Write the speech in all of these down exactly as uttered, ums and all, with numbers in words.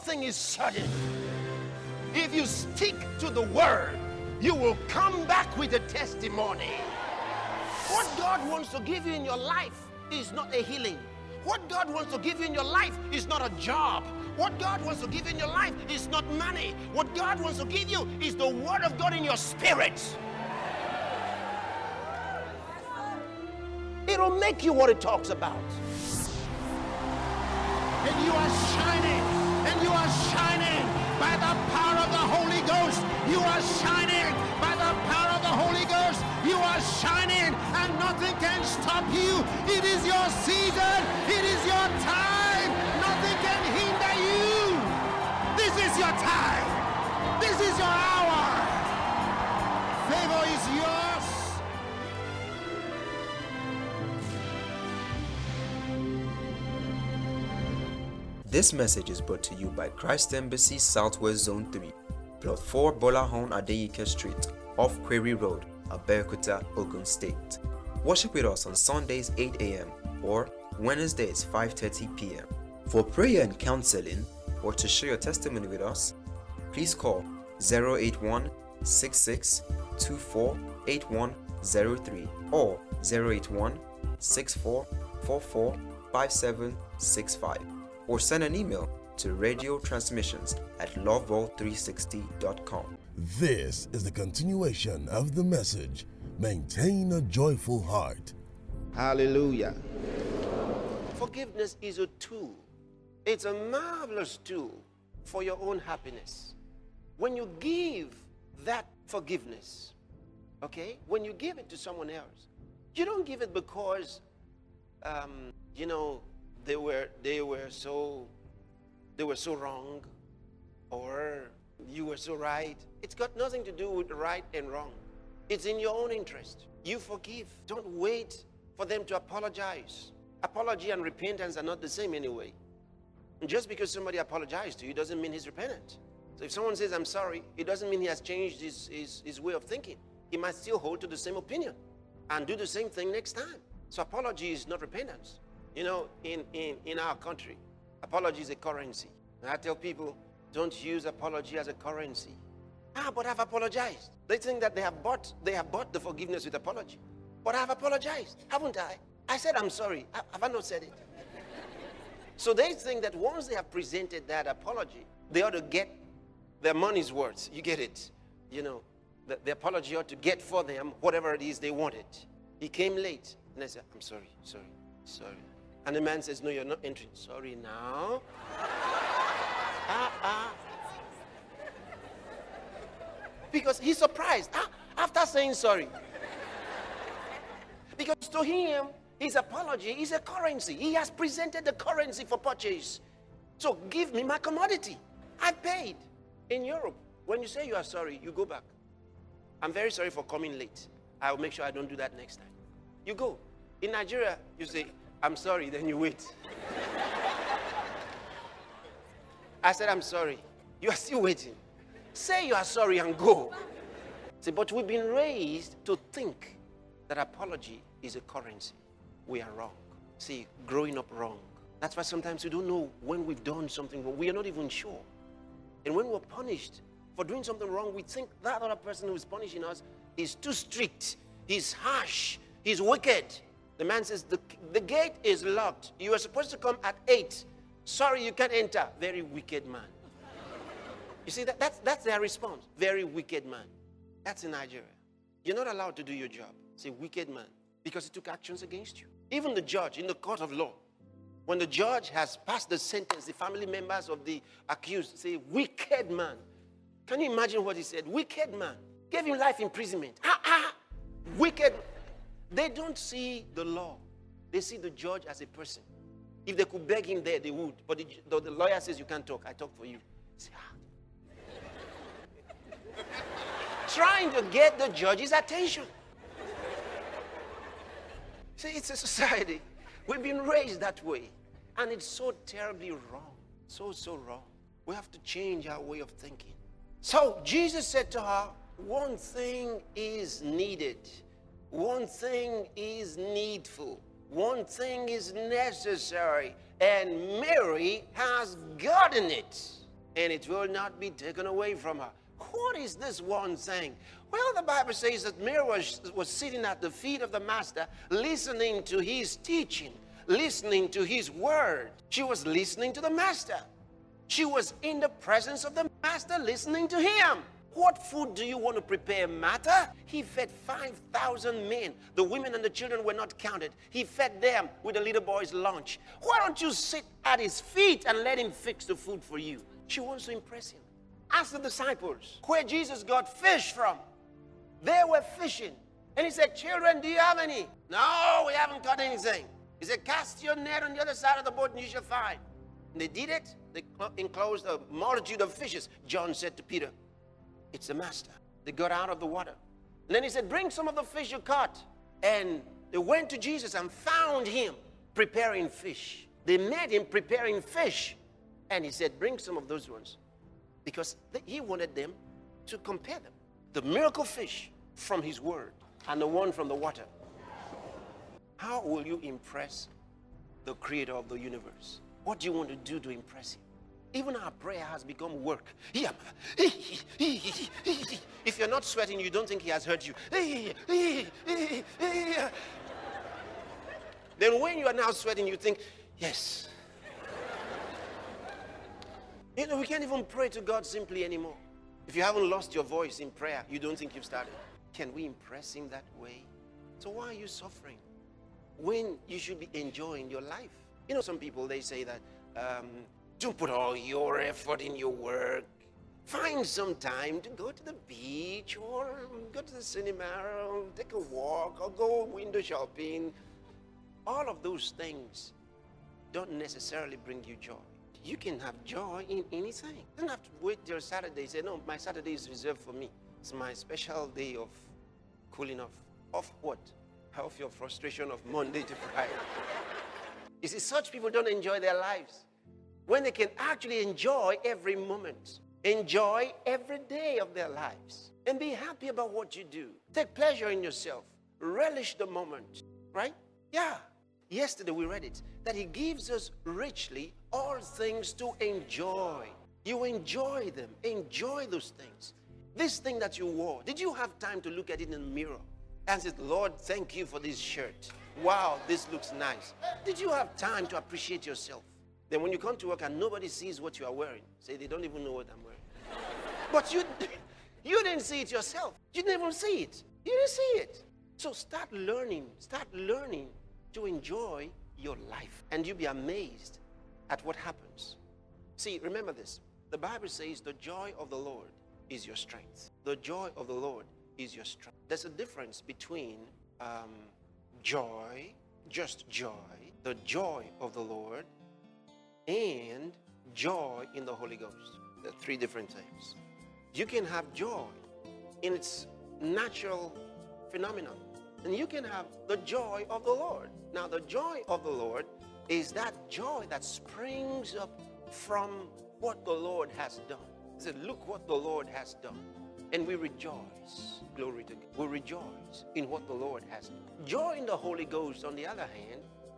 thing is sudden. If you stick to the word, you will come back with a testimony. What God wants to give you in your life is not a healing. What God wants to give you in your life is not a job. What God wants to give you in your life is not money. What God wants to give you is the word of God in your spirit. It'll make you what it talks about. And you are shining, and you are shining by the power of the Holy Ghost. You are shining by the power of the Holy Ghost. You are shining, and nothing can stop you. It is your season. It is your time. Nothing can hinder you. This is your time. This is your hour. Favor is yours. This message is brought to you by Christ Embassy Southwest Zone three, Plot four Bolahon Adeyike Street, off Quarry Road, Abeokuta, Ogun State. Worship with us on Sundays eight a.m. or Wednesdays five thirty p.m. For prayer and counseling, or to share your testimony with us, please call zero eight one, six six two four, eight one zero three or zero eight one, six four four four, five seven six five, or send an email to radio transmissions at lovewall three sixty dot com. This is the continuation of the message. Maintain a joyful heart. Hallelujah. Forgiveness is a tool. It's a marvelous tool for your own happiness. When you give that forgiveness, okay, when you give it to someone else, you don't give it because, um, you know, they were they were so they were so wrong, or you were so right. It's got nothing to do with right and wrong. It's in your own interest. You forgive. Don't wait for them to apologize. Apology and repentance are not the same anyway. And just because somebody apologized to you doesn't mean he's repentant. So if someone says, I'm sorry, it doesn't mean he has changed his, his, his way of thinking. He might still hold to the same opinion and do the same thing next time. So apology is not repentance. You know, in, in, in our country, apology is a currency. And I tell people, don't use apology as a currency. Ah, but I've apologized. They think that they have bought they have bought the forgiveness with apology. But I've apologized, haven't I? I said I'm sorry. Have I not said it? So they think that once they have presented that apology, they ought to get their money's worth. You get it? You know, the, the apology ought to get for them whatever it is they wanted. He came late. And I said, I'm sorry, sorry, sorry. And the man says, no, you're not entering. Sorry now. ah, ah. Because he's surprised ah, after saying sorry. Because to him, his apology is a currency. He has presented the currency for purchase. So give me my commodity. I paid. In Europe, when you say you are sorry, you go back. I'm very sorry for coming late. I'll make sure I don't do that next time. You go. In Nigeria, you say, I'm sorry, then you wait. I said, I'm sorry. You are still waiting. Say you are sorry and go. See, but we've been raised to think that apology is a currency. We are wrong. See, growing up wrong. That's why sometimes we don't know when we've done something wrong. We are not even sure. And when we're punished for doing something wrong, we think that other person who is punishing us is too strict. He's harsh. He's wicked. The man says, the, the gate is locked. You are supposed to come at eight. Sorry, you can't enter. Very wicked man. You see, that, that's, that's their response. Very wicked man. That's in Nigeria. You're not allowed to do your job. Say, wicked man. Because he took actions against you. Even the judge in the court of law, when the judge has passed the sentence, the family members of the accused say, wicked man. Can you imagine what he said? Wicked man. Gave him life imprisonment. Ah, ah. Wicked. They don't see the law. They see the judge as a person. If they could beg him there, they would. But the, the, the lawyer says, you can't talk. I talk for you. Say, ah. Trying to get the judge's attention. See, it's a society. We've been raised that way. And it's so terribly wrong. So, so wrong. We have to change our way of thinking. So, Jesus said to her, one thing is needed. One thing is needful. One thing is necessary. And Mary has gotten it. and it will not be taken away from her. What is this one saying? Well, the Bible says that Mary was, was sitting at the feet of the Master, listening to his teaching, listening to his word. She was listening to the Master. She was in the presence of the Master, listening to him. What food do you want to prepare, Martha? He fed five thousand men. The women and the children were not counted. He fed them with the little boy's lunch. Why don't you sit at his feet and let him fix the food for you? She wants to impress him. Ask the disciples where Jesus got fish from. They were fishing. And he said, children, do you have any? No, we haven't caught anything. He said, cast your net on the other side of the boat and you shall find. And they did it. They enclosed a multitude of fishes. John said to Peter, it's the Master. They got out of the water. And then he said, bring some of the fish you caught. And they went to Jesus and found him preparing fish. They met him preparing fish. And he said, bring some of those ones. Because he wanted them to compare them. The miracle fish from his word and the one from the water. How will you impress the creator of the universe? What do you want to do to impress him? Even our prayer has become work. If you're not sweating, you don't think he has heard you. Then when you are now sweating, you think, yes. You know, we can't even pray to God simply anymore. If you haven't lost your voice in prayer, you don't think you've started. Can we impress him that way? So why are you suffering when you should be enjoying your life? You know, some people, they say that, um, don't put all your effort in your work. Find some time to go to the beach or go to the cinema or take a walk or go window shopping. All of those things don't necessarily bring you joy. You can have joy in anything. You don't have to wait till Saturday. Say, no, my Saturday is reserved for me. It's my special day of cooling off. Off what? Off your frustration of Monday to Friday. You see, such people don't enjoy their lives. When they can actually enjoy every moment. Enjoy every day of their lives. And be happy about what you do. Take pleasure in yourself. Relish the moment. Right? Yeah. Yesterday we read it. That he gives us richly all things to enjoy. You enjoy them. Enjoy those things. This thing that you wore, did you have time to look at it in the mirror and say, Lord, thank you for this shirt. Wow, this looks nice. Did you have time to appreciate yourself? Then when you come to work and nobody sees what you are wearing, say they don't even know what I'm wearing. But you, you didn't see it yourself. You didn't even see it. You didn't see it. So start learning. Start learning to enjoy your life. And you'll be amazed at what happens. See, remember this. The Bible says the joy of the Lord is your strength. The joy of the Lord is your strength. There's a difference between um, joy, just joy, the joy of the Lord, and joy in the Holy Ghost. There are three different things. You can have joy in its natural phenomenon, and you can have the joy of the Lord. Now, the joy of the Lord is that joy that springs up from what the Lord has done. He said, look what the Lord has done. And we rejoice. Glory to God. We rejoice in what the Lord has done. Joy in the Holy Ghost, on the other hand,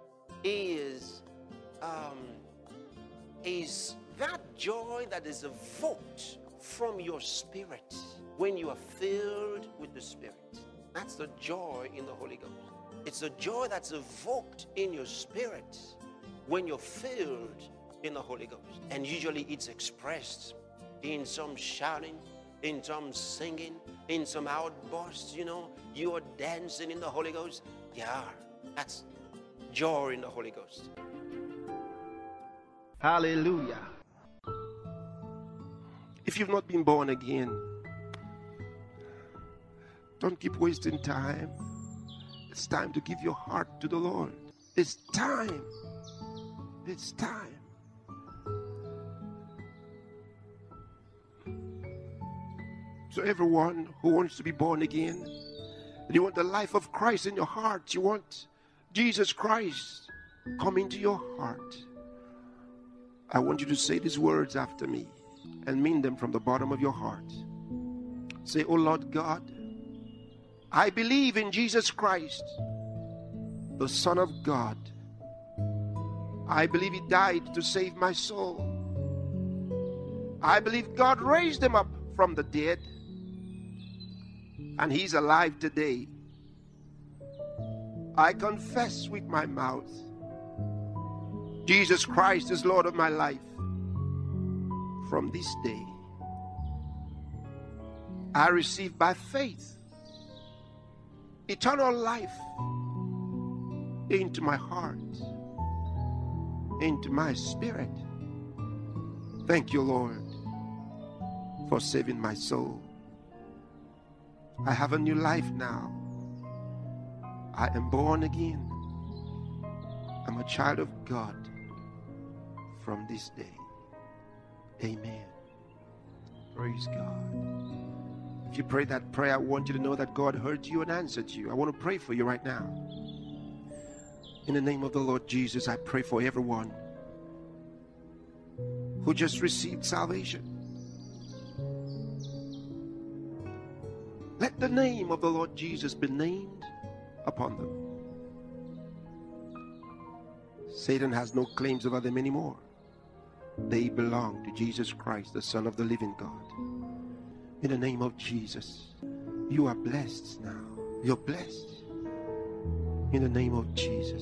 is, um, is that joy that is evoked from your spirit when you are filled with the Spirit. That's the joy in the Holy Ghost. It's the joy that's evoked in your spirit when you're filled in the Holy Ghost. And usually it's expressed in some shouting, in some singing, in some outbursts, you know. You are dancing in the Holy Ghost. Yeah, that's joy in the Holy Ghost. Hallelujah. If you've not been born again, don't keep wasting time. It's time to give your heart to the Lord. It's time. It's time. So everyone who wants to be born again, and you want the life of Christ in your heart, you want Jesus Christ come into your heart, I want you to say these words after me and mean them from the bottom of your heart. Say, oh Lord God, I believe in Jesus Christ, the Son of God. I believe He died to save my soul. I believe God raised him up from the dead, and he's alive today. I confess with my mouth, Jesus Christ is Lord of my life. From this day, I receive by faith eternal life into my heart, into my spirit. Thank you, Lord, for saving my soul. I have a new life now. I am born again. I'm a child of God from this day. Amen. Praise God. If you pray that prayer, I want you to know that God heard you and answered you. I want to pray for you right now. In the name of the Lord Jesus, I pray for everyone who just received salvation. Let the name of the Lord Jesus be named upon them. Satan has no claims over them anymore. They belong to Jesus Christ, the Son of the living God. In the name of Jesus, you are blessed now. You're blessed. In the name of Jesus.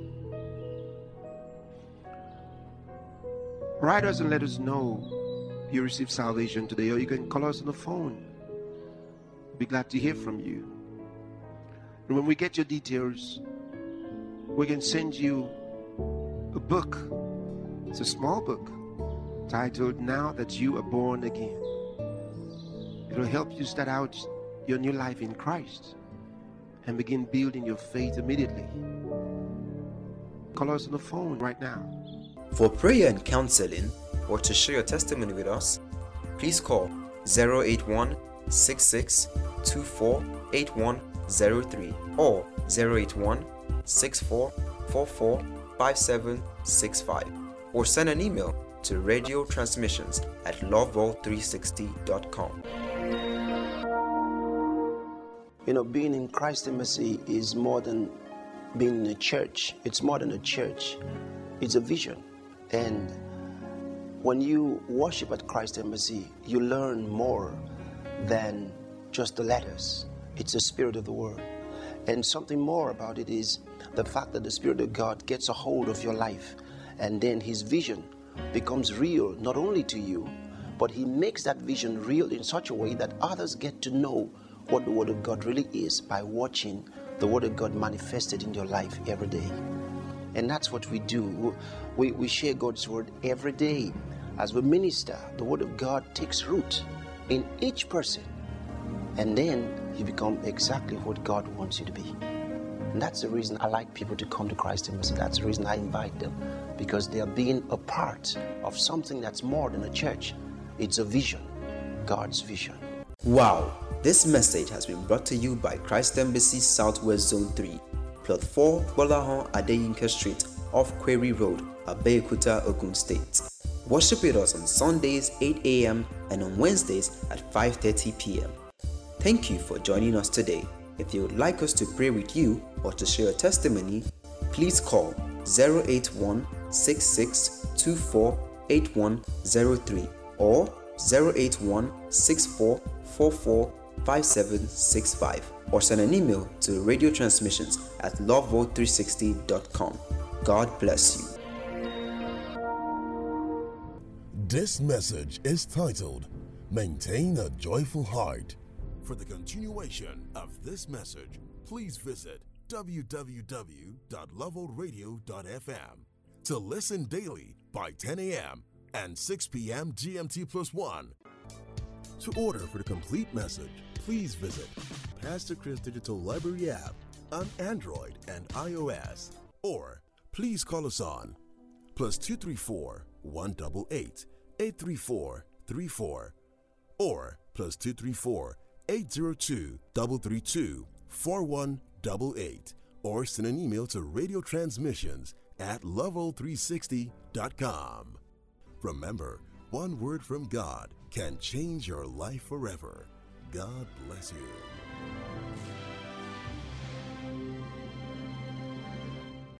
Write us and let us know you received salvation today, or you can call us on the phone. We'll be glad to hear from you. And when we get your details, we can send you a book. It's a small book titled Now That You Are Born Again. It'll help you start out your new life in Christ and begin building your faith immediately. Call us on the phone right now. For prayer and counseling, or to share your testimony with us, please call zero eight one, six six two four, eight one zero three or zero eight one, six four four four, five seven six five, or send an email to radio transmissions at lovewell three sixty dot com. You know, being in Christ Embassy is more than being in a church. It's more than a church. It's a vision. And when you worship at Christ Embassy, you learn more than just the letters. It's the Spirit of the Word. And something more about it is the fact that the Spirit of God gets a hold of your life, and then His vision becomes real, not only to you, but He makes that vision real in such a way that others get to know what the Word of God really is by watching the Word of God manifested in your life every day. And that's what we do. We, we share God's Word every day. As we minister, the Word of God takes root in each person, and then you become exactly what God wants you to be. And that's the reason I like people to come to Christ Embassy. That's the reason I invite them, because they are being a part of something that's more than a church. It's a vision, God's vision. Wow! This message has been brought to you by Christ Embassy Southwest Zone three, Plot four, Bolahon Adeyinka Street, off Quarry Road, Abeokuta, Ogun State. Worship with us on Sundays eight a.m. and on Wednesdays at five thirty p.m. Thank you for joining us today. If you would like us to pray with you or to share a testimony, please call zero eight one, six six two four, eight one zero three or zero eight one, six four four four, five seven six five, or send an email to radio transmissions at lovewell three sixty dot com. God bless you. This message is titled, Maintain a Joyful Heart. For the continuation of this message, please visit w w w dot lovewell radio dot f m to listen daily by ten a.m. and six p.m. G M T plus one. To order for the complete message, please visit Pastor Chris Digital Library app on Android and iOS, or please call us on plus two three four, one eight eight, eight three four, three four or plus two three four, eight zero two, three three two, four one eight eight, or send an email to radio transmissions at lovewell three sixty dot com. Remember, one word from God can change your life forever. God bless you.